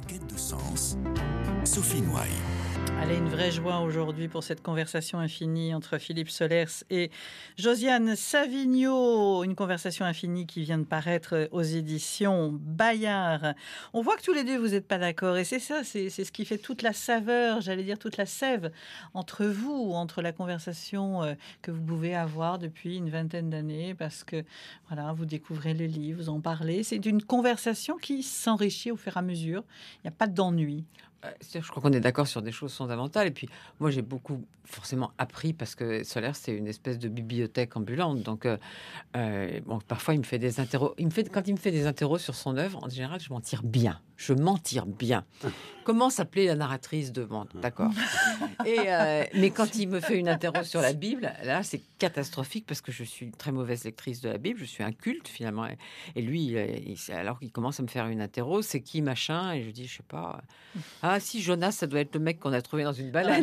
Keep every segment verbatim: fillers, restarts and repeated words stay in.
quête de sens, Sophie Noailles. Allez, une vraie joie aujourd'hui pour cette conversation infinie entre Philippe Solers et Josiane Savigno. Une conversation infinie qui vient de paraître aux éditions Bayard. On voit que tous les deux, vous n'êtes pas d'accord. Et c'est ça, c'est, c'est ce qui fait toute la saveur, j'allais dire toute la sève entre vous, entre la conversation que vous pouvez avoir depuis une vingtaine d'années. Parce que, voilà, vous découvrez les livres, vous en parlez. C'est une conversation qui s'enrichit au fur et à mesure. Il n'y a pas d'ennui. Je crois qu'on est d'accord sur des choses fondamentales. Et puis, moi, j'ai beaucoup forcément appris parce que Solers, c'est une espèce de bibliothèque ambulante. Donc, euh, euh, bon, parfois, il me fait des interros. Il me fait, quand il me fait des interros sur son œuvre, en général, je m'en tire bien. Je m'en tire bien. Comment s'appelait la narratrice de bon, d'accord. Et euh, mais quand il me fait une interro sur la Bible, là, c'est catastrophique parce que je suis une très mauvaise lectrice de la Bible. Je suis un culte finalement. Et lui, il, il, alors qu'il commence à me faire une interro, c'est qui machin? Et je dis, je sais pas. Ah si, Jonas, ça doit être le mec qu'on a trouvé dans une balade.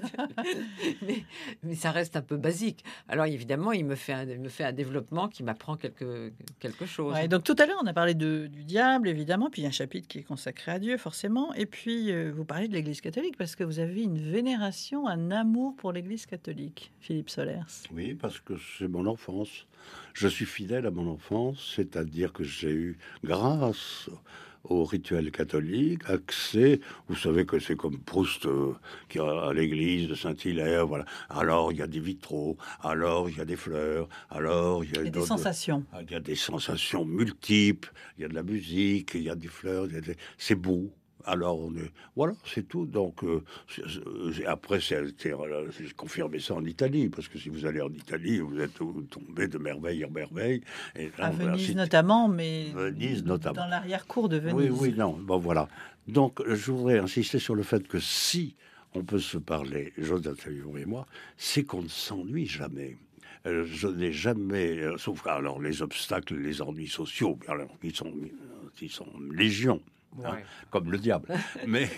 mais, mais ça reste un peu basique. Alors évidemment, il me fait un, il me fait un développement qui m'apprend quelque, quelque chose. Ouais, donc tout à l'heure, on a parlé de, du diable, évidemment, puis il y a un chapitre qui est consacré à Dieu, forcément. Et puis, euh, vous parlez de l'Église catholique, parce que vous avez une vénération, un amour pour l'Église catholique, Philippe Solers. Oui, parce que c'est mon enfance. Je suis fidèle à mon enfance, c'est-à-dire que j'ai eu, grâce au rituel catholique, accès, vous savez que c'est comme Proust euh, qui a à l'église de Saint-Hilaire, voilà. Alors il y a des vitraux, alors il y a des fleurs, alors il y a, il y a des sensations. Il y a des sensations multiples, il y a de la musique, il y a des fleurs, il y a des... c'est beau. Alors, on est... voilà, c'est tout. Donc, euh, c'est, c'est, après, c'est, c'est, j'ai confirmé ça en Italie, parce que si vous allez en Italie, vous êtes tombé de merveille en merveille. Et là, à Venise cite... notamment, mais Venise notamment. Dans l'arrière-cour de Venise. Oui, oui, non, bon, voilà. Donc, je voudrais insister sur le fait que si on peut se parler, Joseph Savigno et moi, c'est qu'on ne s'ennuie jamais. Je n'ai jamais, sauf alors les obstacles, les ennuis sociaux, alors, ils sont, ils sont légion. Hein, ouais. Comme le diable, mais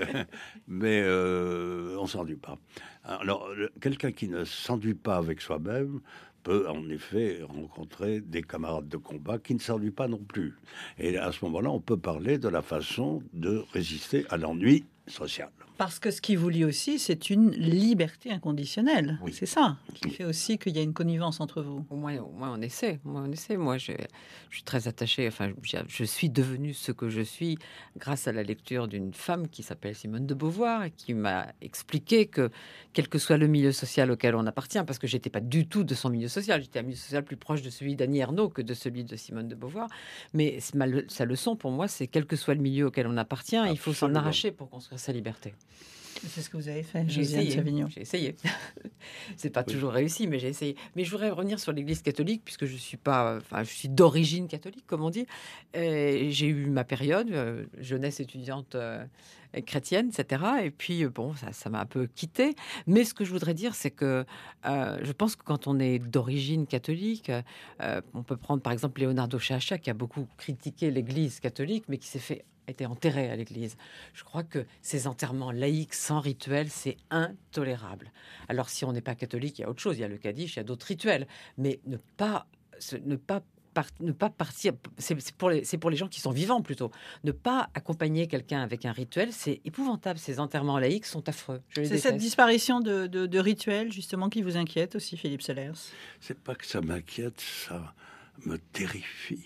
mais euh, on s'ennuie pas. Alors quelqu'un qui ne s'ennuie pas avec soi-même peut en effet rencontrer des camarades de combat qui ne s'ennuient pas non plus. Et à ce moment-là, on peut parler de la façon de résister à l'ennui social. Parce que ce qui vous lie aussi, c'est une liberté inconditionnelle. Oui. C'est ça qui oui. fait aussi qu'il y a une connivence entre vous. Au moins, au moins on essaie. Au moins on essaie. Moi, je, je suis très attachée. Enfin, je, je suis devenue ce que je suis grâce à la lecture d'une femme qui s'appelle Simone de Beauvoir et qui m'a expliqué que, quel que soit le milieu social auquel on appartient, parce que j'étais pas du tout de son milieu social, j'étais un milieu social plus proche de celui d'Annie Ernaux que de celui de Simone de Beauvoir. Mais ma, sa leçon pour moi, c'est quel que soit le milieu auquel on appartient, Absolument. Il faut s'en arracher pour construire sa liberté. C'est ce que vous avez fait, j'ai Josiane essayé, Savigno. J'ai essayé. C'est pas oui. toujours réussi, mais j'ai essayé. Mais je voudrais revenir sur l'Église catholique, puisque je suis pas, enfin, je suis d'origine catholique, comme on dit. Et j'ai eu ma période, euh, jeunesse étudiante euh, chrétienne, et cetera. Et puis, bon, ça, ça m'a un peu quittée. Mais ce que je voudrais dire, c'est que euh, je pense que quand on est d'origine catholique, euh, on peut prendre par exemple Leonardo Sciascia, qui a beaucoup critiqué l'Église catholique, mais qui s'est fait été enterré à l'église. Je crois que ces enterrements laïques sans rituel, c'est intolérable. Alors, si on n'est pas catholique, il y a autre chose. Il y a le Kaddish, il y a d'autres rituels. Mais ne pas, ne pas, par, ne pas partir... C'est, c'est, pour les, c'est pour les gens qui sont vivants, plutôt. Ne pas accompagner quelqu'un avec un rituel, c'est épouvantable. Ces enterrements laïques sont affreux. Je les c'est déteste. Cette disparition de, de, de rituels, justement, qui vous inquiète aussi, Philippe Solers? C'est pas que ça m'inquiète, ça me terrifie.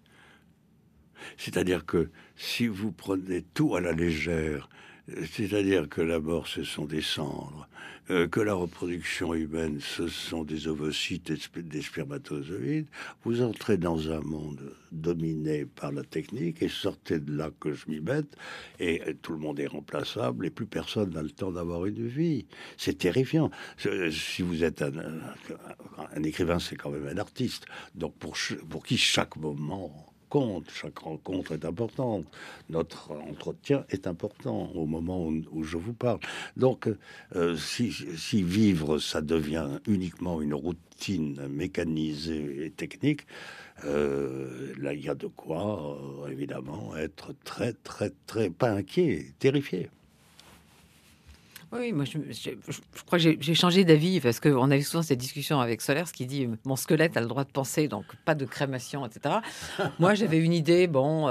C'est-à-dire que si vous prenez tout à la légère, c'est-à-dire que la mort, ce sont des cendres, euh, que la reproduction humaine, ce sont des ovocytes et des spermatozoïdes, vous entrez dans un monde dominé par la technique et sortez de là que je m'y mette, et tout le monde est remplaçable et plus personne n'a le temps d'avoir une vie. C'est terrifiant. Si vous êtes un, un, un écrivain, c'est quand même un artiste. Donc pour, pour qui chaque moment... compte. Chaque rencontre est importante. Notre entretien est important au moment où, où je vous parle. Donc, euh, si, si vivre, ça devient uniquement une routine mécanisée et technique, euh, là, il y a de quoi, euh, évidemment, être très, très, très, pas inquiet, terrifié. Oui, moi, je, je, je crois que j'ai, j'ai changé d'avis parce qu'on avait souvent cette discussion avec Solers qui dit « mon squelette a le droit de penser, donc pas de crémation, et cetera » Moi, j'avais une idée, bon, euh,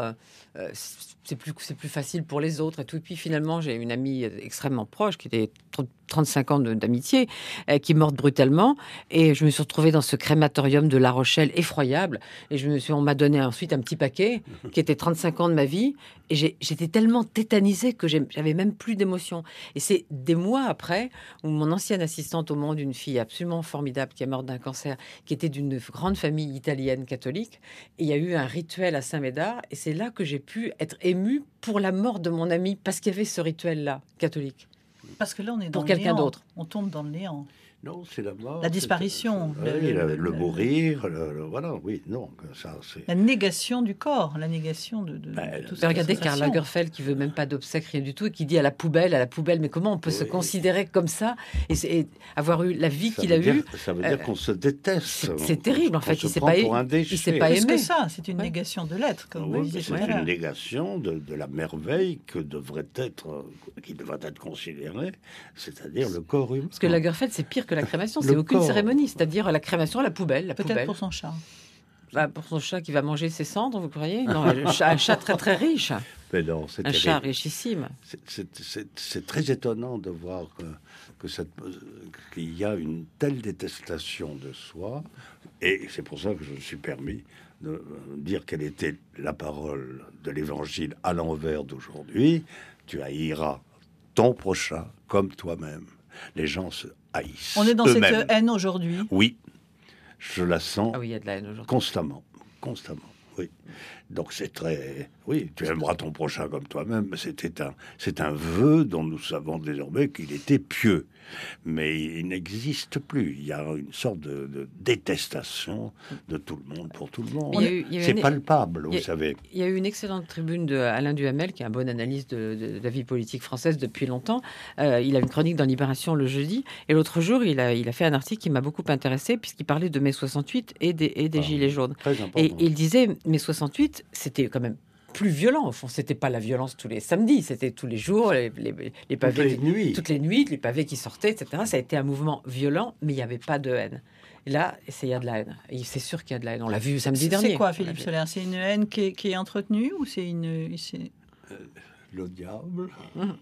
euh, c'est plus, c'est plus facile pour les autres et tout. Et puis finalement, j'ai une amie extrêmement proche qui était trente-cinq ans de, d'amitié, euh, qui est morte brutalement. Et je me suis retrouvée dans ce crématorium de La Rochelle effroyable. Et je me suis, on m'a donné ensuite un petit paquet qui était trente-cinq ans de ma vie. Et j'ai, j'étais tellement tétanisée que j'ai, j'avais même plus d'émotion. Et c'est des mois après où mon ancienne assistante au monde, une fille absolument formidable qui est morte d'un cancer, qui était d'une grande famille italienne catholique. Et il y a eu un rituel à Saint-Médard. Et c'est là que j'ai pu être émue pour la mort de mon ami, parce qu'il y avait ce rituel-là catholique. Parce que là, on est dans Pour le quelqu'un néant. d'autre. On tombe dans le néant. Non, c'est la mort. La disparition. C'est, c'est, le, oui, le, le, le le, mourir, le, le, voilà, oui, non, ça c'est... La négation du corps, la négation de, de, Ben, de tout Mais ça. regardez Karl Lagerfeld qui veut même pas d'obsèques, rien du tout, et qui dit à la poubelle, à la poubelle, mais comment on peut Oui. se considérer comme ça et, c'est, et avoir eu la vie Ça qu'il a dire, eue. Ça veut dire euh, qu'on se déteste. C'est, c'est terrible, en fait. On Il se s'est prend pas, pour un il, déchet. il s'est pas Plus aimé. que ça, c'est une Ouais. négation de l'être, comme vous Oui, disiez tout c'est à l'heure. une négation de, de la merveille que devrait être, qui devrait être considérée, c'est-à-dire le corps humain. Parce que Lagerfeld, c'est pire que la crémation, Le c'est aucune corps. cérémonie. C'est-à-dire la crémation à la poubelle. La Peut-être poubelle. pour son chat. Bah, pour son chat qui va manger ses cendres, vous croyez? Non, un chat, un chat très très riche. Mais non, c'est Un terrible. chat richissime. C'est, c'est, c'est, c'est très étonnant de voir que, que cette, qu'il y a une telle détestation de soi, et c'est pour ça que je me suis permis de dire quelle était la parole de l'Évangile à l'envers d'aujourd'hui. Tu haïras ton prochain comme toi-même. Les gens se haïssent. On est dans eux-mêmes. cette haine aujourd'hui. Oui, je la sens Ah oui, il y a de la haine aujourd'hui. constamment, constamment. Oui. Donc c'est très... Oui, tu aimeras ton prochain comme toi-même. C'était un, c'est un vœu dont nous savons désormais qu'il était pieux. Mais il n'existe plus. Il y a une sorte de, de détestation de tout le monde pour tout le monde. Il y a eu- il y a eu C'est une- palpable, il y a- vous savez. Il y a eu une excellente tribune de Alain Duhamel, qui est un bon analyste de, de- de la vie politique française depuis longtemps. Euh, il a une chronique dans Libération le jeudi. Et l'autre jour, il a, il a fait un article qui m'a beaucoup intéressé, puisqu'il parlait de mai soixante-huit et des, et des Ah, Gilets jaunes. Très important. Et il disait, mai soixante-huit, c'était quand même plus violent. Au fond, c'était pas la violence tous les samedis, c'était tous les jours, les, les, les Toutes pavés, les nuits. toutes les nuits, les pavés qui sortaient, et cetera. Ça a été un mouvement violent, mais il n'y avait pas de haine. Et là, c'est- il y a de la haine. Et c'est sûr qu'il y a de la haine. On l'a vu samedi C'est dernier. c'est quoi, On l'a Philippe vu. Soler? C'est une haine qui est, qui est entretenue ou c'est une... c'est- Le diable. Mhm.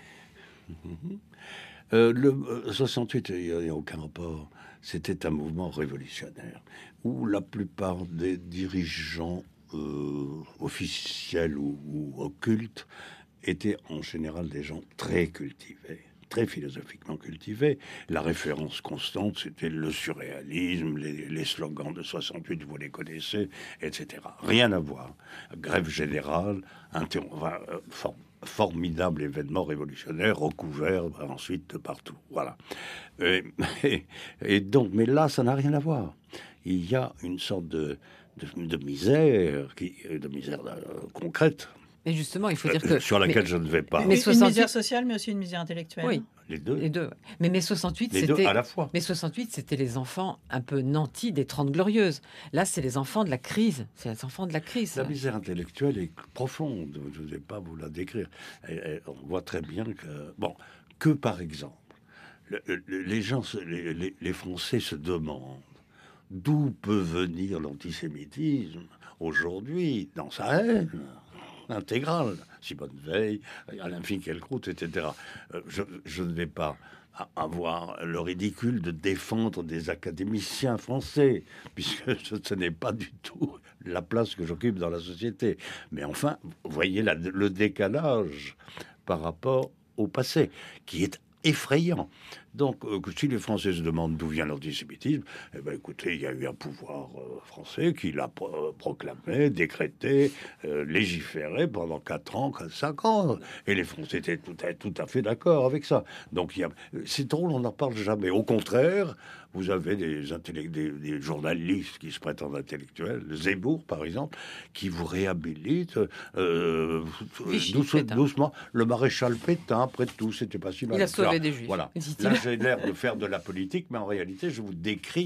Mhm. Euh, le euh, soixante-huit, il n'y a, a aucun rapport. C'était un mouvement révolutionnaire où la plupart des dirigeants euh, officiels ou, ou occultes étaient en général des gens très cultivés, très philosophiquement cultivés. La référence constante, c'était le surréalisme, les, les slogans de soixante-huit, vous les connaissez, et cetera. Rien à voir. Grève générale, inter- enfin, euh, for- formidable événement révolutionnaire, recouvert ensuite de partout. Voilà. Et, et- et donc, mais là, ça n'a rien à voir. Il y a une sorte de, de, de misère, qui, de misère euh, concrète, Mais justement, il faut dire euh, que... sur laquelle mais- je ne vais pas. Mais une, soixante-huit misère sociale, mais aussi une misère intellectuelle. Oui, Les deux, les deux. ouais. Mais mai soixante-huit, les deux c'était... à la fois. Mais soixante-huit, c'était les enfants un peu nantis des Trente Glorieuses. Là, c'est les enfants de la crise. C'est les enfants de la crise. La misère intellectuelle est profonde, je ne vais pas vous la décrire. Et- et on voit très bien que, bon, que par exemple, le- le- les gens, se- les, les- les Français se demandent d'où peut venir l'antisémitisme aujourd'hui dans sa haine intégrale. Simone Veil, Alain Finkielkraut, et cetera. Euh, Je, je ne vais pas a- avoir le ridicule de défendre des académiciens français, puisque ce, ce n'est pas du tout la place que j'occupe dans la société. Mais enfin, vous voyez la- le décalage par rapport au passé, qui est effrayant. Donc, euh, que si les Français se demandent d'où vient l'antisémitisme, eh ben, écoutez, il y a eu un pouvoir euh, français qui l'a pro- proclamé, décrété, euh, légiféré pendant quatre ans, cinq ans. Et les Français étaient tout à, tout à fait d'accord avec ça. Donc, il y a, c'est drôle, on n'en parle jamais. Au contraire, vous avez des, intellect- des, des journalistes qui se prétendent intellectuels, Zemmour, par exemple, qui vous réhabilitent euh, Vichy, douce- Pétain. doucement. Le maréchal Pétain, après tout, c'était pas si mal. Il a que ça. sauvé des Juifs. Voilà. dit-il. Là, j'ai l'air de faire de la politique, mais en réalité, je vous décris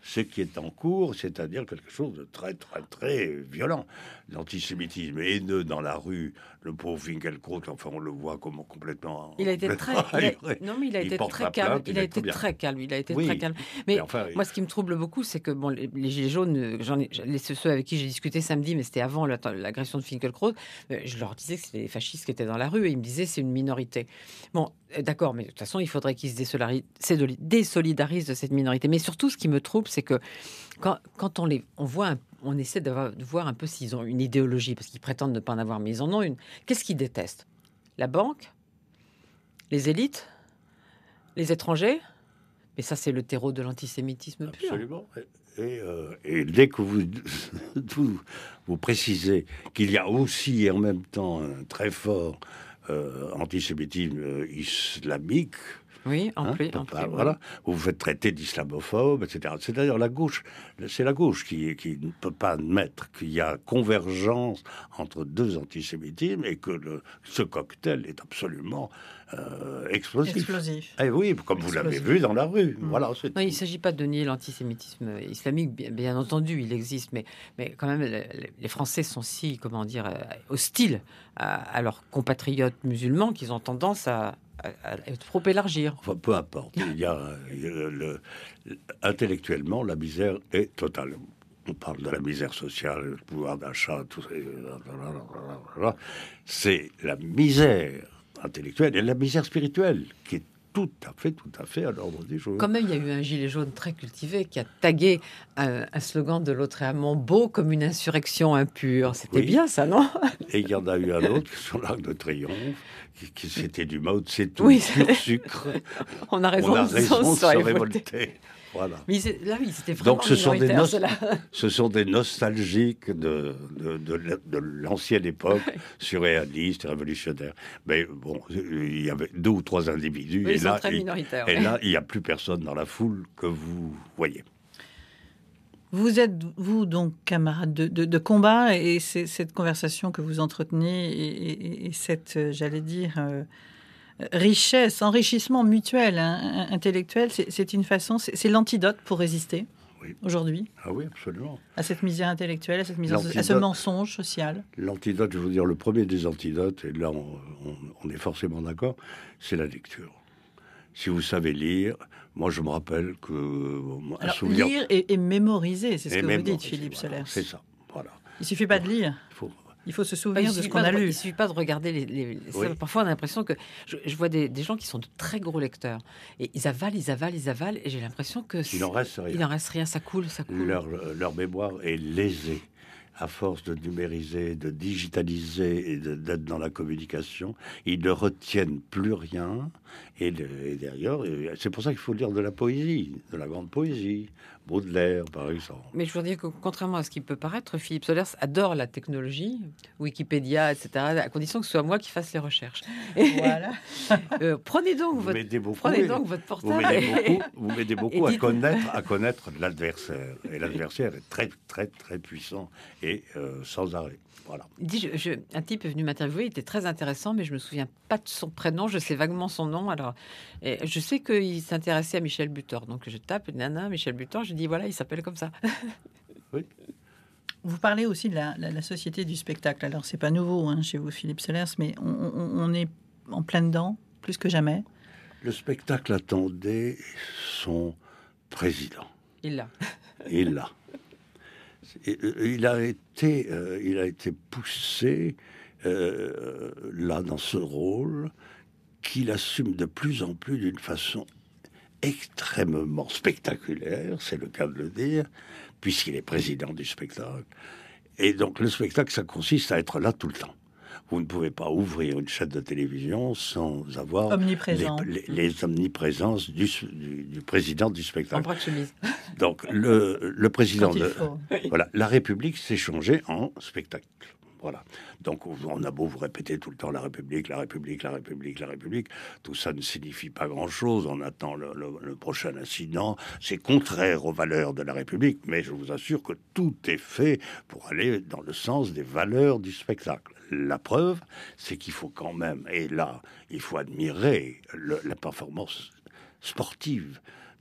ce qui est en cours, c'est-à-dire quelque chose de très, très, très violent. L'antisémitisme haineux dans la rue, le pauvre Finkielkraut, enfin, on le voit comme complètement... Il a été très... Il a, non, mais il a il été très calme. Plainte, il, il a été très calme. Il a été oui. très calme. Mais, mais enfin, moi, ce qui me trouble beaucoup, c'est que bon, les, les Gilets jaunes, j'en ai, les, ceux avec qui j'ai discuté samedi, mais c'était avant l'agression de Finkielkraut, je leur disais que c'était les fascistes qui étaient dans la rue et ils me disaient c'est une minorité. Bon, d'accord, mais de toute façon, il faudrait qu'ils se désolidarisent de cette minorité. Mais surtout, ce qui me trouble, c'est que quand, quand on, les, on, voit un, on essaie de, de voir un peu s'ils ont une idéologie, parce qu'ils prétendent ne pas en avoir, mais ils en ont une. Qu'est-ce qu'ils détestent? La banque? Les élites? Les étrangers? Mais ça, c'est le terreau de l'antisémitisme pur. Absolument. Et, euh, et dès que vous, vous, vous précisez qu'il y a aussi et en même temps un très fort euh, antisémitisme euh, islamique, oui, en hein, plus, en pas, plus voilà, oui. Vous vous faites traiter d'islamophobe, et cetera. C'est-à-dire la gauche, c'est la gauche qui, qui ne peut pas admettre qu'il y a convergence entre deux antisémitismes et que le, ce cocktail est absolument euh, explosif. Explosif. Et oui, comme explosif. Vous l'avez vu dans la rue. Mmh. Voilà, non, il ne s'agit pas de nier l'antisémitisme islamique, bien, bien entendu, il existe, mais, mais quand même, les, les Français sont si, comment dire, hostiles à, à leurs compatriotes musulmans qu'ils ont tendance à à être trop élargir. Enfin, peu importe. Il y a, il y a le, le, intellectuellement, la misère est totale. On parle de la misère sociale, le pouvoir d'achat, tout ça. C'est la misère intellectuelle et la misère spirituelle qui est tout à fait, tout à fait à l'ordre des choses. Quand même, il y a eu un gilet jaune très cultivé qui a tagué un, un slogan de Lautréamont beau comme une insurrection impure. C'était oui. bien, ça, non? Et il y en a eu un autre sur l'Arc de Triomphe qui, qui c'était du Mao Tse-tung, oui, pur sucre. On a raison, On a raison de se révolter. Voilà. Mais là, oui, c'était vraiment donc ce sont, des no- ce sont des nostalgiques de, de, de, de l'ancienne époque, surréaliste, révolutionnaire. Mais bon, il y avait deux ou trois individus, oui, et, là, très et, minoritaires, et ouais. là, il n'y a plus personne dans la foule que vous voyez. Vous êtes, vous, donc, camarade de, de, de combat, et c'est cette conversation que vous entretenez, et, et, et cette, j'allais dire... Euh, richesse, enrichissement mutuel, hein, intellectuel, c'est une façon, c'est l'antidote pour résister oui. aujourd'hui. Ah oui, absolument. À cette misère intellectuelle, à, cette misère, à ce mensonge social. L'antidote, je veux dire, le premier des antidotes, et là on, on, on est forcément d'accord, c'est la lecture. Si vous savez lire, moi je me rappelle que... Un Alors, souvenir... lire et, et mémoriser, c'est ce et que mémoriser, vous dites, Philippe voilà, Solers. C'est ça, voilà. Il ne suffit pas de lire. Il faut... Il faut se souvenir il de ce qu'on a de, lu. Il ne suffit pas de regarder les... les, les oui. Parfois, on a l'impression que... Je, je vois des, des gens qui sont de très gros lecteurs. Et ils avalent, ils avalent, ils avalent. Et j'ai l'impression que... Il n'en reste rien. Il n'en reste rien, ça coule, ça coule. Leur, leur mémoire est lésée. À force de numériser, de digitaliser et d'être dans la communication, ils ne retiennent plus rien. Et, de, et derrière, c'est pour ça qu'il faut lire de la poésie, de la grande poésie. Baudelaire, par exemple. Mais je veux dire que, contrairement à ce qui peut paraître, Philippe Solers adore la technologie, Wikipédia, et cetera, à condition que ce soit moi qui fasse les recherches. Voilà. euh, prenez donc, votre, beaucoup, prenez donc votre portable. Vous m'aidez beaucoup, vous m'aidez beaucoup à connaître, à connaître l'adversaire. Et l'adversaire est très, très, très puissant et euh, sans arrêt. Voilà. Dis, je, je, un type est venu m'interviewer, il était très intéressant, mais je me souviens pas de son prénom, je sais vaguement son nom. Alors, et je sais qu'il s'intéressait à Michel Butor, donc je tape nana Michel Butor, je dis voilà, il s'appelle comme ça. Oui. Vous parlez aussi de la, la, la société du spectacle. Alors, c'est pas nouveau hein, chez vous, Philippe Solers, mais on, on, on est en plein dedans, plus que jamais. Le spectacle attendait son président. Il l'a. Il l'a. Il a été, euh, il a été poussé euh, là dans ce rôle qu'il assume de plus en plus d'une façon extrêmement spectaculaire, c'est le cas de le dire, puisqu'il est président du spectacle. Et donc le spectacle, ça consiste à être là tout le temps. Vous ne pouvez pas ouvrir une chaîne de télévision sans avoir les, les, les omniprésences du, du, du président du spectacle. En bras de chemise. Donc le, le président de voilà, la République s'est changé en spectacle. Voilà. Donc on a beau vous répéter tout le temps la République, la République, la République, la République, tout ça ne signifie pas grand-chose. On attend le, le, le prochain incident. C'est contraire aux valeurs de la République, mais je vous assure que tout est fait pour aller dans le sens des valeurs du spectacle. La preuve, c'est qu'il faut quand même, et là, il faut admirer le, la performance sportive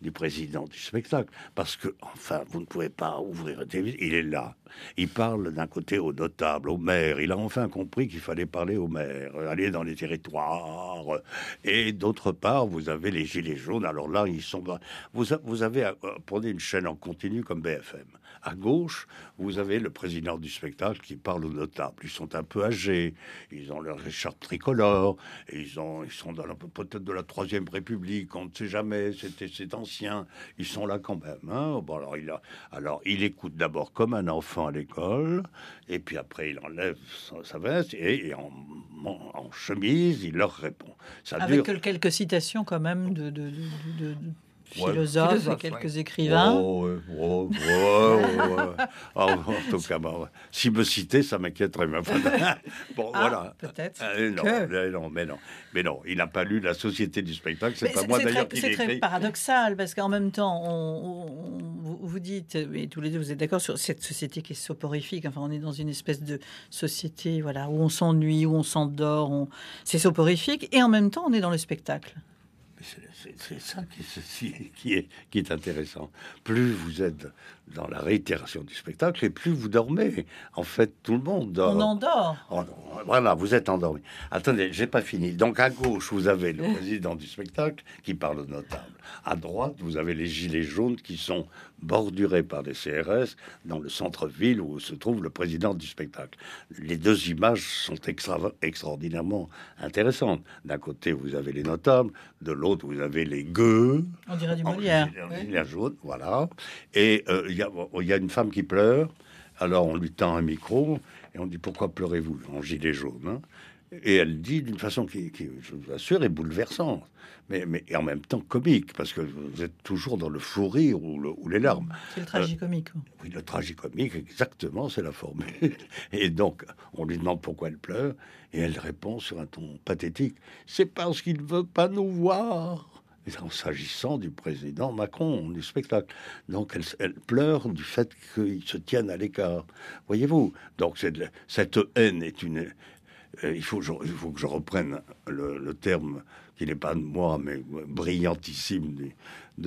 du président du spectacle. Parce que, enfin, vous ne pouvez pas ouvrir la télévision. Il est là. Il parle d'un côté aux notables, aux maires. Il a enfin compris qu'il fallait parler aux maires, aller dans les territoires. Et d'autre part, vous avez les gilets jaunes. Alors là, ils sont... Vous, vous avez... Prenez une chaîne en continu comme B F M. À gauche, vous avez le président du spectacle qui parle aux notables. Ils sont un peu âgés, ils ont leur écharpe tricolore, et ils, ont, ils sont dans la, peut-être de la Troisième République, on ne sait jamais, c'était, c'est ancien. Ils sont là quand même. Hein. Bon, alors, il a, alors, il écoute d'abord comme un enfant à l'école, et puis après, il enlève sa, sa veste, et, et en, en, en chemise, il leur répond. Ça Avec dure... quelques citations quand même de... de, de, de, de... philosophes, ouais. Philosophe, et quelques ouais. écrivains. Oh, ouais, oh, ouais, ouais, ouais. Oh, en tout cas, bah, si me citer, ça m'inquiéterait. Mais enfin, bon, Ah, voilà. peut-être Euh, non, que- mais non, mais non, mais non, il n'a pas lu La Société du spectacle. C'est Mais pas c'est- moi c'est d'ailleurs très, qui c'est l'ai très écrit. paradoxal parce qu'en même temps, on, on- vous, vous dites, et tous les deux, vous êtes d'accord sur cette société qui est soporifique. Enfin, on est dans une espèce de société, voilà, où on s'ennuie, où on s'endort, on... c'est soporifique, et en même temps, on est dans le spectacle. C'est, c'est- c'est ça qui, qui, est, qui est intéressant. Plus vous êtes dans la réitération du spectacle, et plus vous dormez. En fait, tout le monde dort. On endort. Oh non, voilà, vous êtes endormi. Attendez, j'ai pas fini. Donc à gauche, vous avez le président du spectacle qui parle aux notables. À droite, vous avez les gilets jaunes qui sont bordurés par des C R S dans le centre-ville où se trouve le président du spectacle. Les deux images sont extra- extraordinairement intéressantes. D'un côté, vous avez les notables, de l'autre, vous avez les gueux. On dirait du En Molière. gilet- en gilet jaune, voilà. Et euh, il y, a- il y a une femme qui pleure. Alors on lui tend un micro et on dit pourquoi pleurez-vous en gilet jaune, hein. Et elle dit d'une façon qui, qui, je vous assure, est bouleversante, mais, mais et en même temps comique, parce que vous êtes toujours dans le fou rire ou, le- ou les larmes. C'est le tragicomique. Oui, le tragicomique, exactement, c'est la formule. Et donc, on lui demande pourquoi elle pleure, et elle répond sur un ton pathétique, c'est parce qu'il ne veut pas nous voir. Et en s'agissant du président Macron, du spectacle. Donc, elle, elle pleure du fait qu'il se tienne à l'écart. Voyez-vous? Donc, c'est de la- cette haine est une... euh, il, faut, que je- il faut que je reprenne le, le terme qui n'est pas de moi, mais brillantissime du-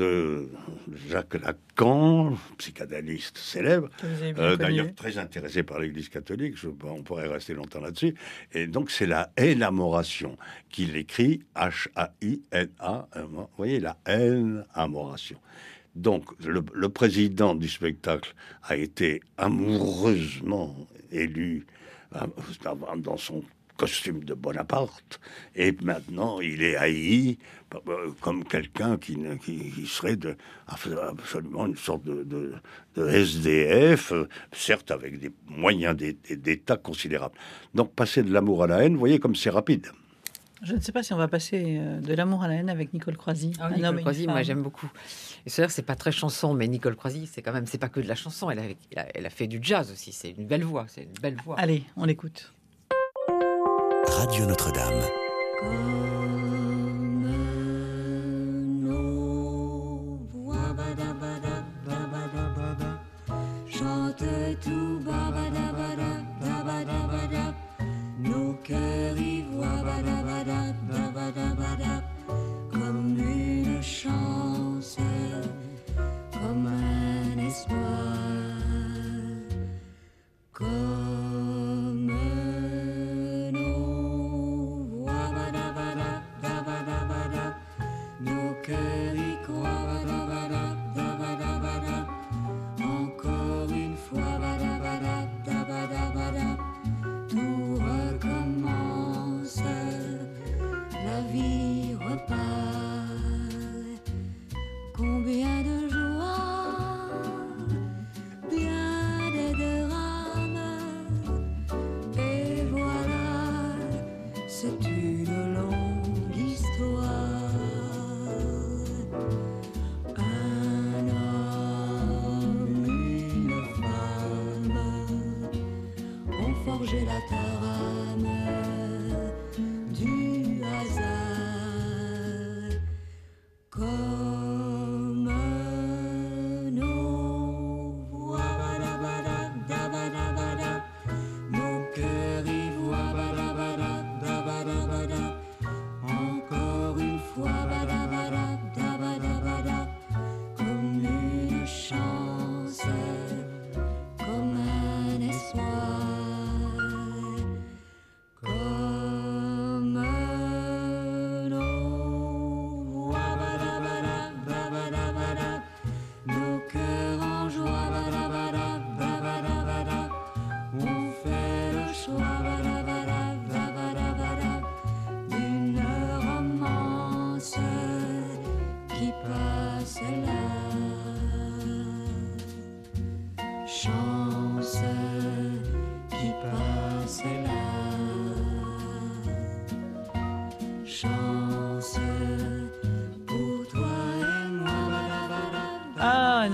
de Jacques Lacan, psychanalyste célèbre, Que vous avez bien euh, connu. d'ailleurs très intéressé par l'Église catholique, je, on pourrait rester longtemps là-dessus. Et donc c'est la énamoration qu'il écrit, H A I N A, euh, vous voyez, la haine-amoration. Donc le, le président du spectacle a été amoureusement élu euh, dans son costume de Bonaparte, et maintenant il est haï euh, comme quelqu'un qui, ne- qui, qui serait de, absolument une sorte de, de, de S D F, euh, certes avec des moyens d'é- d'État considérables. Donc passer de l'amour à la haine, vous voyez comme c'est rapide. Je ne sais pas si on va passer euh, de l'amour à la haine avec Nicole Croisy. Ah, Un Nicole homme et une Croisy, moi femme. j'aime beaucoup. Et c'est vrai que c'est pas très chanson, mais Nicole Croisy, c'est quand même, c'est pas que de la chanson. Elle a, elle a, elle a fait du jazz aussi. C'est une belle voix, c'est une belle voix. Allez, on l'écoute. Radio Notre-Dame. Chante tout babadabada, babadabada. Nos cœurs y voient badabada, babadabada. Comme une chance, comme un espoir, comme nos voix badabada, babadabada. Nos cœurs y croient badabada, babadabada. Encore une fois, badabada, dabadabada, tout recommence, la vie repart. Combien de joie, bien des drames, et voilà, c'est une longue histoire. Un homme, une femme ont forgé la trame du hasard. Comme nos voix, badabada, dabadabada, nos cœurs y voient, badabada, dabadabada.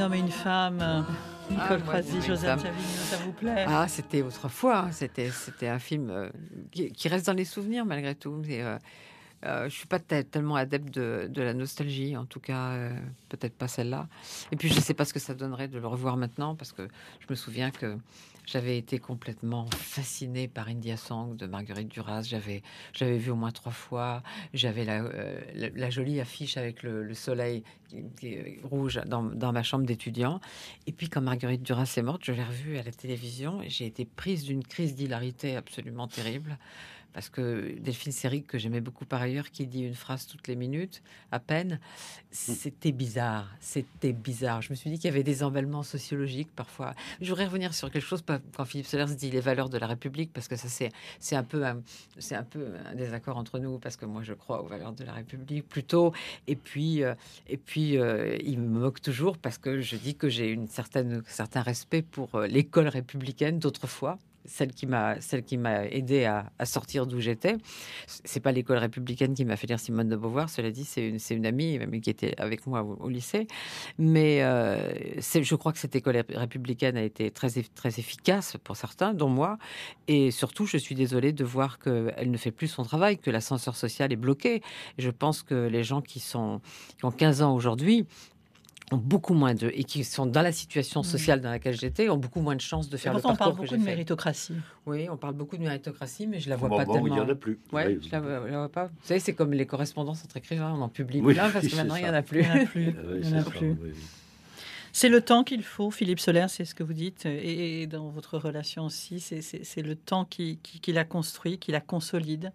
homme et une femme. euh, Nicole moi, Croisy, c'est une Josiane femme. Savigno, ça vous plaît? Ah, c'était autrefois. hein. C'était, c'était un film euh, qui, qui reste dans les souvenirs malgré tout. Et, euh, euh, je suis pas te- tellement adepte de, de la nostalgie, en tout cas, euh, peut-être pas celle-là. Et puis, je sais pas ce que ça donnerait de le revoir maintenant, parce que je me souviens que j'avais été complètement fascinée par India Song de Marguerite Duras. J'avais, j'avais vu au moins trois fois. J'avais la, euh, la, la jolie affiche avec le, le soleil qui, qui est rouge dans, dans ma chambre d'étudiant. Et puis, quand Marguerite Duras est morte, je l'ai revue à la télévision et j'ai été prise d'une crise d'hilarité absolument terrible. Parce que Delphine Seyrig, que j'aimais beaucoup par ailleurs, qui dit une phrase toutes les minutes, à peine, c'était bizarre. C'était bizarre. Je me suis dit qu'il y avait des emballements sociologiques parfois. Je voudrais revenir sur quelque chose pas- quand Philippe Solers dit les valeurs de la République, parce que ça, c'est, c'est, un peu un, c'est un peu un désaccord entre nous, parce que moi, je crois aux valeurs de la République plutôt. Et puis, euh, et puis euh, il me moque toujours parce que je dis que j'ai une certaine, certain respect pour euh, l'école républicaine d'autrefois. Celle qui m'a, celle qui m'a aidé à, à sortir d'où j'étais. C'est pas l'école républicaine qui m'a fait lire Simone de Beauvoir. Cela dit, c'est une, c'est une amie même qui était avec moi au, au lycée. Mais euh, c'est, je crois que cette école républicaine a été très, très efficace pour certains, dont moi. Et surtout, je suis désolée de voir qu'elle ne fait plus son travail, que l'ascenseur social est bloqué. Je pense que les gens qui sont, qui ont quinze ans aujourd'hui, ont beaucoup moins de et qui sont dans la situation sociale dans laquelle j'étais ont beaucoup moins de chances de Et faire le pourtant, on parle parcours que beaucoup j'ai de fait. méritocratie. Oui, on parle beaucoup de méritocratie, mais je la Au vois pas moment où il tellement. n'y en a plus. Ouais, Oui. je la, vois- je la vois pas. Vous savez, c'est comme les correspondances entre écrivains, on en publie Oui, plein parce que c'est maintenant il y en ça. a Il plus. n'y en a plus. Ah oui, Il y en a c'est ça, plus. oui. C'est le temps qu'il faut, Philippe Solers, c'est ce que vous dites, et, et dans votre relation aussi, c'est, c'est, c'est le temps qui, qui, qui la construit, qui la consolide.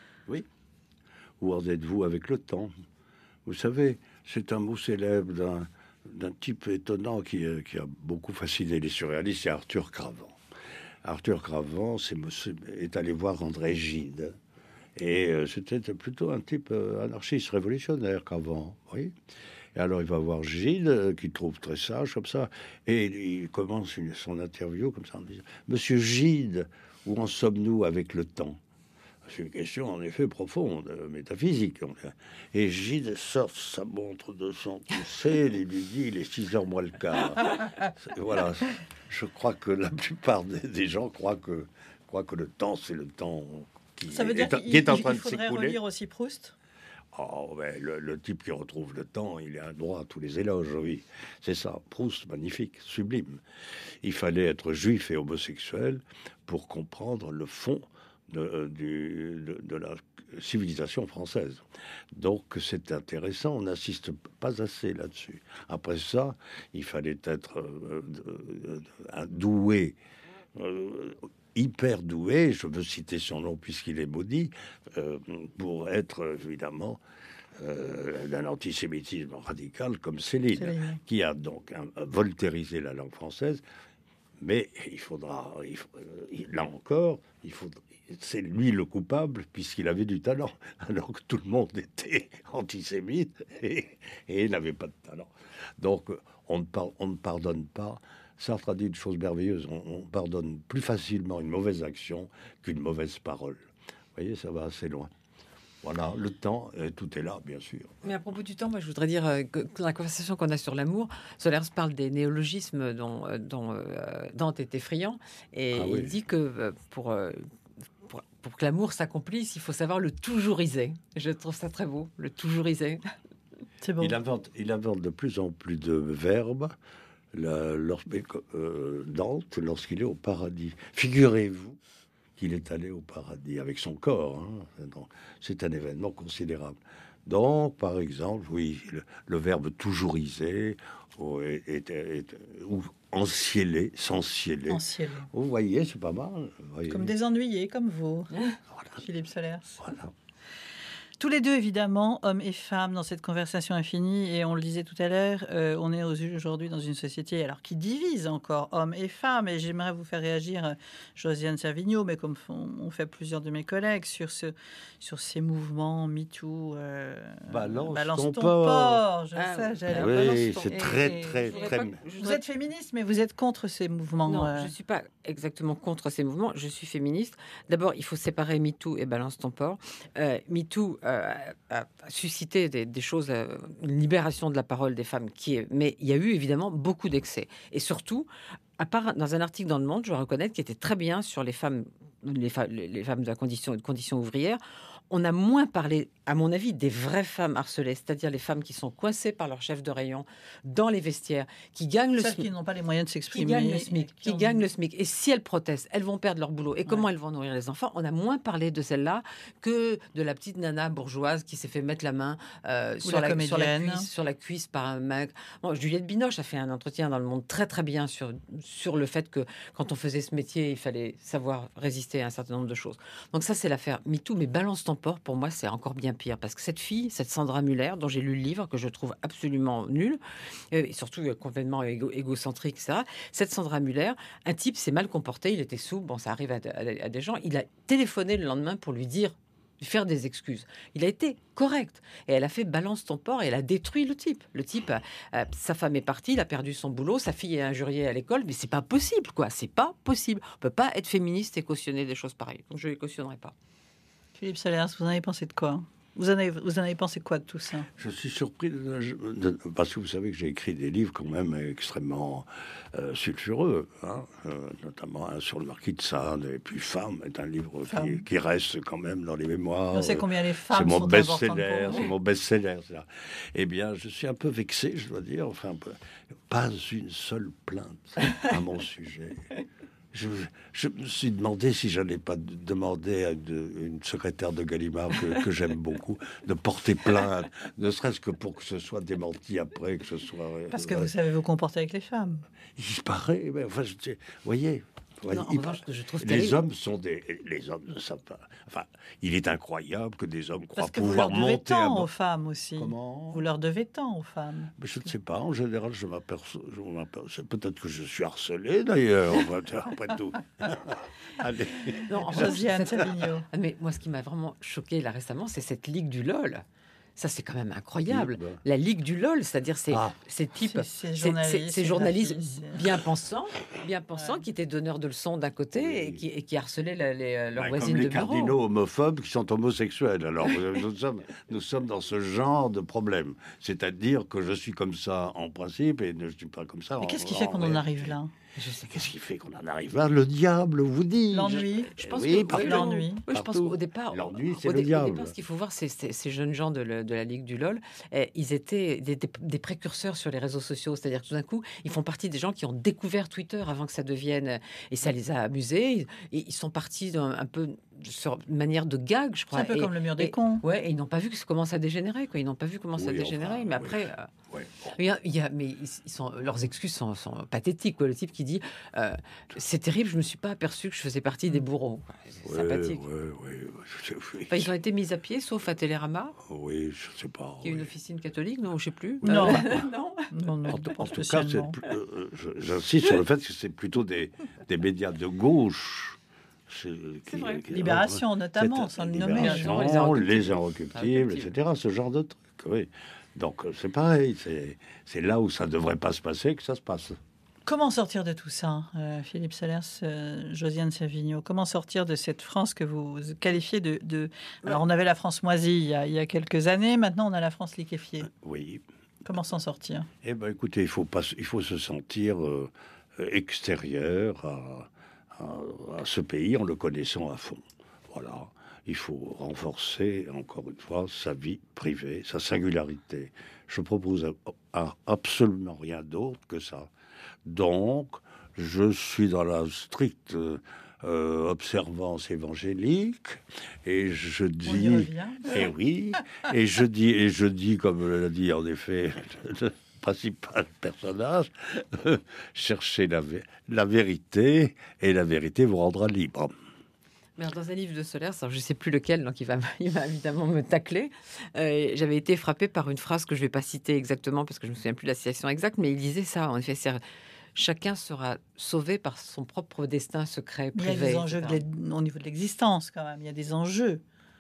Où en êtes-vous avec le temps? Vous savez, c'est un mot célèbre d'un, d'un type étonnant qui, euh, qui a beaucoup fasciné les surréalistes, c'est Arthur Cravant. Arthur Cravant c'est, monsieur- est allé voir André Gide. Et euh, c'était plutôt un type euh, anarchiste révolutionnaire Cravant. Oui. Et alors il va voir Gide, euh, qu'il trouve très sage comme ça. Et il commence une- son interview comme ça en disant « Monsieur Gide, où en sommes-nous avec le temps ?» C'est une question en effet profonde, euh, métaphysique. Et Gide sort sa montre de son gousset, il lui dit il est six heures moins le quart. C'est- Voilà, je crois que la plupart des, des gens croient que, croient que le temps, c'est le temps qui, Ça veut est, dire qui qu'il est en il- train il de faudrait s'écouler. relire aussi Proust. Oh, ben, le, le type qui retrouve le temps, il a droit à tous les éloges, oui. C'est ça, Proust, magnifique, sublime. Il fallait être juif et homosexuel pour comprendre le fond de, du- de- de la civilisation française. Donc c'est intéressant, on n'insiste pas assez là-dessus. Après ça, il fallait être euh, euh, un doué, euh, hyper doué, je veux citer son nom puisqu'il est maudit, euh, pour être évidemment euh, d'un antisémitisme radical comme Céline, Céline. qui a donc un- voltairisé la langue française. Mais il faudra, il faut- euh, il- là encore, il faut, c'est lui le coupable puisqu'il avait du talent, alors que tout le monde était antisémite et, et il n'avait pas de talent. Donc on ne, par- on ne pardonne pas. Sartre a dit une chose merveilleuse, on, on pardonne plus facilement une mauvaise action qu'une mauvaise parole. Vous voyez, ça va assez loin. Voilà, le temps, euh, tout est là, bien sûr. Mais à propos du temps, moi, je voudrais dire euh, que dans la conversation qu'on a sur l'amour, Solers parle des néologismes dont, euh, dont euh, Dante était friand, et Ah oui. il dit que euh, pour, euh, pour, pour que l'amour s'accomplisse, il faut savoir le toujourisé. Je trouve ça très beau, le toujourisé. C'est bon. Il invente, il invente de plus en plus de verbes. La- lors- euh, Dante, lorsqu'il est au paradis, figurez-vous qu'il est allé au paradis avec son corps. Hein. Donc, c'est un événement considérable. Donc, par exemple, oui, le, le verbe toujourisé ou, est, est- est- ou enciéler, s'enciéler. Ancienne. Vous voyez, c'est pas mal. vous voyez. Comme des ennuyés, comme vous, Voilà, Philippe Solers. voilà. Tous les deux, évidemment, hommes et femmes, dans cette conversation infinie. Et on le disait tout à l'heure, euh, on est aujourd'hui dans une société alors qui divise encore hommes et femmes. Et j'aimerais vous faire réagir, euh, Josiane Savigno, mais comme font- ont fait plusieurs de mes collègues, sur, ce, sur ces mouvements MeToo. Euh, Balance ton, ton porc. porc. Je Ah, sais, j'allais oui, balance ton- c'est et- très, et- très, je voudrais très- pas- Je Vous voudrais- êtes féministe, mais vous êtes contre ces mouvements. Non, euh, je ne suis pas exactement contre ces mouvements. Je suis féministe. D'abord, il faut séparer MeToo et Balance ton porc. Euh, MeToo, euh, euh, a, a suscité des, des choses, euh, une libération de la parole des femmes, qui est, mais il y a eu évidemment beaucoup d'excès. Et surtout, à part dans un article dans Le Monde, je dois reconnaître, qui était très bien sur les femmes, les, fa- les femmes de la condition, de condition ouvrière, on a moins parlé, à mon avis, des vraies femmes harcelées, c'est-à-dire les femmes qui sont coincées par leur chef de rayon dans les vestiaires, qui gagnent le Celles SMIC. qui n'ont pas les moyens de Qui s'exprimer. gagnent le SMIC, et qui ont- gagnent le SMIC. Et si elles protestent, elles vont perdre leur boulot. Et comment elles vont nourrir les enfants? On a moins parlé de celle-là que de la petite nana bourgeoise qui s'est fait mettre la main euh, sur, la la, sur, la comédienne. cuisse, sur la cuisse par un mec. Bon, Juliette Binoche a fait un entretien dans Le Monde très très bien sur, sur le fait que quand on faisait ce métier, il fallait savoir résister à un certain nombre de choses. Donc ça, c'est l'affaire MeToo. Mais Balance ton porc, pour moi, c'est encore bien pire. Parce que cette fille, cette Sandra Muller, dont j'ai lu le livre, que je trouve absolument nul, euh, et surtout euh, complètement égo- égocentrique, et cetera. Cette Sandra Muller, un type s'est mal comporté, il était sous, bon, ça arrive à, à- à des gens, il a téléphoné le lendemain pour lui dire, lui faire des excuses. Il a été correct. Et elle a fait balance ton porc et elle a détruit le type. Le type, euh, euh, sa femme est partie, il a perdu son boulot, sa fille est injuriée à l'école, mais c'est pas possible, quoi. C'est pas possible. On peut pas être féministe et cautionner des choses pareilles. Donc je les cautionnerai pas. Philippe Solers, vous en avez pensé de quoi? Vous en avez, vous en avez pensé quoi de tout ça? Je suis surpris de, de- parce que vous savez que j'ai écrit des livres quand même extrêmement euh, sulfureux, hein, euh, notamment un sur le marquis de Sade, et puis Femme est un livre Femme. qui, qui reste quand même dans les mémoires. On sait Euh, combien les C'est femmes mon sont best-seller, importantes pour c'est vous. mon best-seller. ça. Eh bien, je suis un peu vexé, je dois dire. Enfin, un peu- pas une seule plainte à mon sujet. Je, je me suis demandé si j'allais pas d- demander à de- une secrétaire de Gallimard que, que j'aime beaucoup de porter plainte, ne serait-ce que pour que ce soit démenti après, que ce soit. Parce que euh, vous savez vous comporter avec les femmes. Il paraît, mais enfin, je, vous voyez. voyez, Non, en il revanche, paraît- je trouve les terrible. hommes sont des, les hommes ne savent pas. Enfin, il est incroyable que des hommes croient Parce que vous pouvoir leur devez monter à tant bord. aux femmes aussi. Comment Vous leur devez tant aux femmes. Mais je ne sais pas, en général, je m'aperçois. je m'aperçois- Peut-être que je suis harcelé d'ailleurs, enfin, après tout. Allez. Non, en revanche, Josiane cette- Savigno. Ah, mais moi, ce qui m'a vraiment choqué là récemment, c'est cette ligue du LOL. Ça, c'est quand même incroyable. Oui, bah. La ligue du LOL, c'est-à-dire ces, Ah. ces types, C'est- c'est ces- journalistes, ces- ces c'est journalistes graphistes, c'est- bien pensants, bien pensants, Ouais. qui étaient donneurs de leçons d'un côté Oui. et, qui, et qui harcelaient la- les, euh, leurs Bah, voisines comme les de bureau. cardinaux homophobes qui sont homosexuels. Alors, euh, nous sommes, nous sommes dans ce genre de problème. C'est-à-dire que je suis comme ça en principe et je ne suis pas comme ça. Mais en- qu'est-ce qui fait qu'on en réalité. arrive là? Je sais pas. Qu'est-ce qui fait qu'on en arrive là? Le diable vous dit. L'ennui. Je pense Oui, que partout. L'ennui. Oui, je pense Partout. qu'au départ, L'ennui, au- c'est au, le dé- au diable. départ, ce qu'il faut voir, c'est c'est- ces jeunes gens de, le- de la Ligue du LOL, eh, ils étaient des, des- des précurseurs sur les réseaux sociaux. C'est-à-dire que tout d'un coup, ils font partie des gens qui ont découvert Twitter avant que ça devienne... Et ça les a amusés. Ils, et ils sont partis d'un- un peu sur une manière de gag, je C'est crois. un peu Et- comme le mur des et- cons. Ouais, et ils n'ont pas vu que ça commence à dégénérer. Quoi. Ils n'ont pas vu comment ça Oui, dégénérait. enfin, mais oui. après... euh, Ouais. il y a, il y a- mais ils, ils sont, leurs excuses sont, sont pathétiques. Quoi. Le type qui dit euh, c'est terrible, je me suis pas aperçu que je faisais partie des bourreaux. Quoi. C'est Ouais, sympathique. ouais, ouais, ouais, je- oui. Enfin, ils ont été mis à pied, sauf à Télérama, Oui, je sais pas. qui est une oui. officine catholique, non, je sais plus. Non. Euh, non. Non, non, En, pas en tout cas, c'est spécialement. plus- euh, je- j'insiste sur le fait que c'est plutôt des, des médias de gauche. C'est C'est vrai. Libération, notamment, C'est- sans le nommer. Libération, Libération, les Inrecuptibles. les Inrecuptibles, et cetera. Ce genre de truc, oui. Donc euh, c'est pareil, c'est c'est là où ça devrait pas se passer que ça se passe. Comment sortir de tout ça, euh, Philippe Solers, euh, Josiane Savigno? Comment sortir de cette France que vous qualifiez de... de... Alors, on avait la France moisie il y, a, il y a quelques années, maintenant on a la France liquéfiée. Oui. Comment s'en sortir? Eh ben, écoutez, il faut pas, il faut se sentir euh, extérieur à, à- à ce pays en le connaissant à fond. Voilà. Il faut renforcer, encore une fois, sa vie privée, sa singularité. Je propose à- à absolument rien d'autre que ça. Donc, je suis dans la stricte euh, observance évangélique et je On y dis... revient. Et oui, et je dis, et je dis, comme l'a dit en effet le principal personnage, cherchez la, vé- la vérité, et la vérité vous rendra libre. Mais alors, dans un livre de Solers, alors je ne sais plus lequel, donc il va, il va évidemment me tacler. Euh, J'avais été frappée par une phrase que je ne vais pas citer exactement parce que je ne me souviens plus de la citation exacte, mais il disait ça, en effet, c'est chacun sera sauvé par son propre destin secret, Mais il y a privé. des enjeux et cetera. de l'e- au niveau de l'existence, quand même. Il y a des enjeux.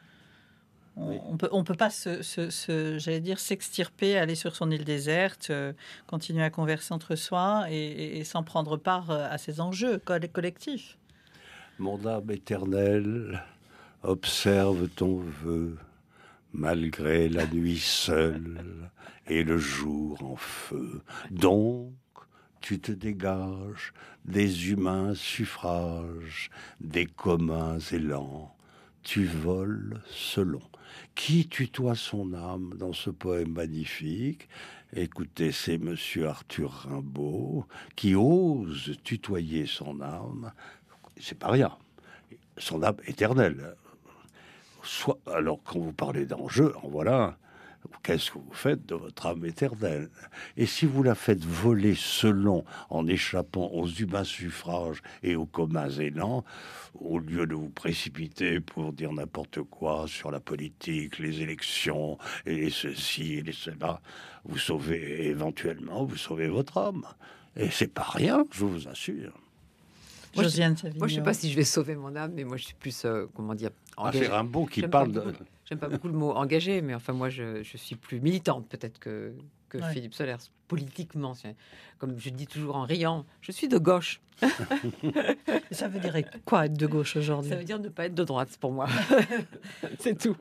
On, Oui. on peut, on peut pas se, se- se- j'allais dire, s'extirper, aller sur son île déserte, euh, continuer à converser entre soi et, et- et sans prendre part euh, à ces enjeux coll- collectifs. Mon âme éternelle, observe ton vœu. malgré la nuit seule et le jour en feu. Donc, tu te dégages des humains suffrages, des communs élans. Tu voles selon. Qui tutoie son âme dans ce poème magnifique? Écoutez, c'est Monsieur Arthur Rimbaud qui ose tutoyer son âme. C'est pas rien. Son âme éternelle. Soit, alors, quand vous parlez d'enjeu, en voilà. Qu'est-ce que vous faites de votre âme éternelle? Et si vous la faites voler selon, en échappant aux humains suffrages et aux communs élans, au lieu de vous précipiter pour dire n'importe quoi sur la politique, les élections, et ceci et les cela, vous sauvez éventuellement, vous sauvez votre âme. Et c'est pas rien, je vous assure. Moi, Josiane je, Savigno. moi, je ne sais pas si je vais sauver mon âme, mais moi, je suis plus, euh, comment dire, Ah, c'est Rimbaud qui J'aime parle pas de... beaucoup- J'aime pas beaucoup le mot engagé, mais enfin, moi, je, je suis plus militante peut-être que, que Ouais. Philippe Solers, politiquement. C'est- Comme je dis toujours en riant, je suis de gauche. Et ça veut dire quoi être de gauche aujourd'hui? Ça veut dire ne pas être de droite pour moi. C'est tout.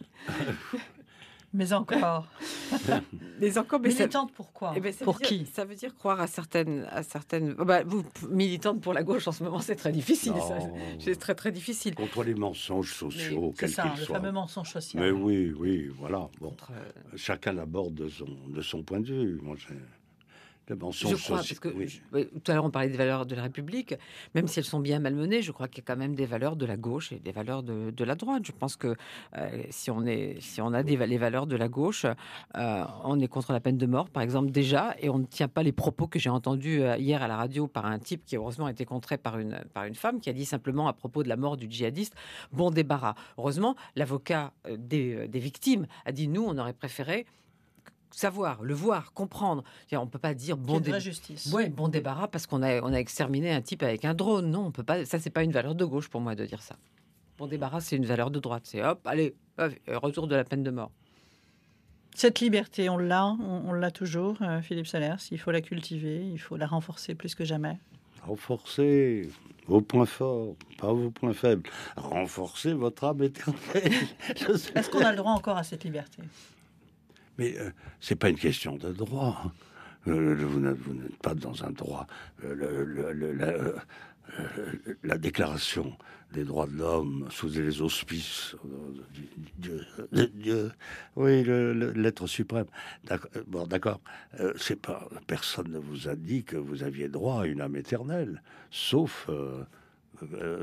Mais encore. Mais encore, mais ça- Militante pourquoi? eh ben, ça Pour veut dire- qui? Ça veut dire croire à certaines... À certaines... Oh, bah, vous, militante pour la gauche, en ce moment, c'est très difficile. ça. Non. C'est très, très difficile. Contre les mensonges sociaux, C'est quels ça, qu'ils le soient. fameux mensonge social. Mais oui, oui, voilà. Bon, Contre, euh, chacun l'aborde de son, de son point de vue. Moi, j'ai... Le mensonge Je crois, social, parce que oui. je- ouais, tout à l'heure on parlait des valeurs de la République, même si elles sont bien malmenées, je crois qu'il y a quand même des valeurs de la gauche et des valeurs de, de la droite. Je pense que euh, si on est, si on a des, va- les valeurs de la gauche, euh, on est contre la peine de mort, par exemple déjà, et on ne tient pas les propos que j'ai entendus euh, hier à la radio par un type qui heureusement a été contré par une, par une femme qui a dit simplement à propos de la mort du djihadiste, bon débarras. Heureusement, l'avocat euh, des, euh, des victimes a dit nous, on aurait préféré savoir, le voir, comprendre. C'est-à-dire, on ne peut pas dire Qu'il y bon ait de débarras. la justice. Ouais, bon débarras parce qu'on a, on a exterminé un type avec un drone. Non, on peut pas. Ça, c'est pas une valeur de gauche pour moi de dire ça. Bon débarras, c'est une valeur de droite. C'est hop, allez, hop, retour de la peine de mort. Cette liberté, on l'a, on, on l'a toujours, euh, Philippe Solers. Il faut la cultiver, il faut la renforcer plus que jamais. Renforcez vos points forts, pas vos points faibles. Renforcez votre âme éternelle. Je sais- Est-ce qu'on a le droit encore à cette liberté? Mais euh, c'est pas une question de droit. hein. Euh, vous n'êtes vous n'êtes pas dans un droit. Euh, le- le- le- la, euh, euh, la déclaration des droits de l'homme sous les auspices euh, du- du Dieu, de Dieu, oui, le- le- l'être suprême. D'accord. euh, Bon, d'accord. Euh, c'est pas. Personne ne vous a dit que vous aviez droit à une âme éternelle, sauf euh, euh,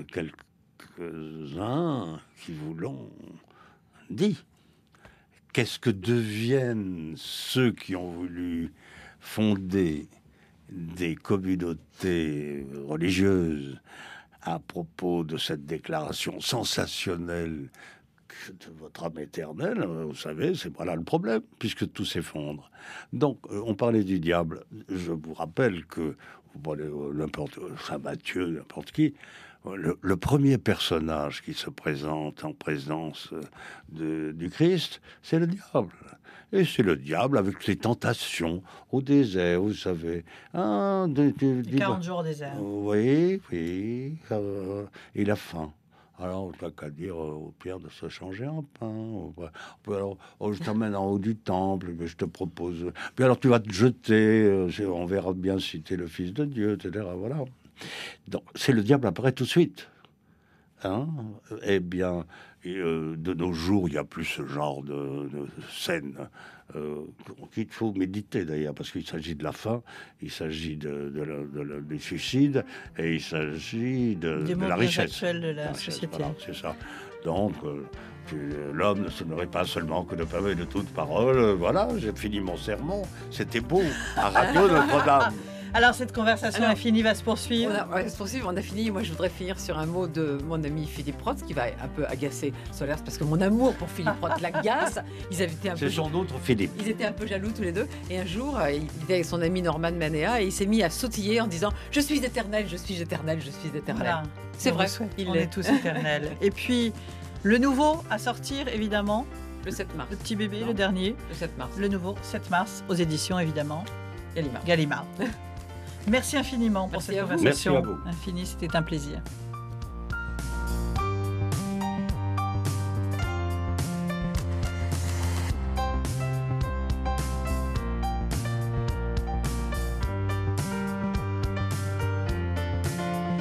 quelques-uns qui vous l'ont dit. Qu'est-ce que deviennent ceux qui ont voulu fonder des communautés religieuses à propos de cette déclaration sensationnelle de votre âme éternelle? Vous savez, c'est voilà le problème, puisque tout s'effondre. Donc, euh, on parlait du diable. Je vous rappelle que, vous parlez, euh, n'importe Saint Matthieu, n'importe qui, le, le premier personnage qui se présente en présence euh, de- du Christ, c'est le diable. Et c'est le diable avec ses tentations au désert, vous savez. Ah, de- de- Les du- quarante jours au désert. oui, oui. euh, et la faim. Alors, on n'a qu'à dire euh, au pire de se changer en pain. On peut- on peut alors, oh, je t'emmène en haut du temple, mais je te propose. Puis alors, tu vas te jeter. euh, c'est- on verra bien si tu es le Fils de Dieu, et cetera. Voilà. Donc, c'est le diable apparaît tout de suite. Hein? Eh bien, et, euh, de nos jours, il n'y a plus ce genre de, de scène euh, qu'il faut méditer d'ailleurs, parce qu'il s'agit de la faim, il s'agit de, de la- de la- des suicides, et il s'agit de, Des de mots la bien richesse. actuels de la richesse, société. voilà, c'est ça. Donc, euh, que l'homme ne se nourrit pas seulement que de pain et de toute parole. Euh, Voilà, j'ai fini mon sermon. C'était beau. À Radio Notre-Dame. Alors, cette conversation Alors, infinie va se On poursuivre. a, ouais, se poursuivre, on a fini. Moi, je voudrais finir sur un mot de mon ami Philippe Roth, qui va un peu agacer Solers, parce que mon amour pour Philippe Roth l'agace. Ils avaient été un peu C'est son autre Philippe. Ils étaient un peu jaloux tous les deux. Et un jour, euh, il était avec son ami Norman Manéa et il s'est mis à sautiller en disant « Je suis éternel, je suis éternel, je suis éternel Voilà. C'est On vrai, vous souhaite. il On l'est. est tous éternels. Et puis, le nouveau à sortir, évidemment. Le sept mars. Le petit bébé, Non. le dernier. Le sept mars. Le nouveau, sept mars, aux éditions, évidemment. Gallimard. Gallimard. Merci infiniment pour Merci cette à vous. conversation Merci à vous. infinie. C'était un plaisir.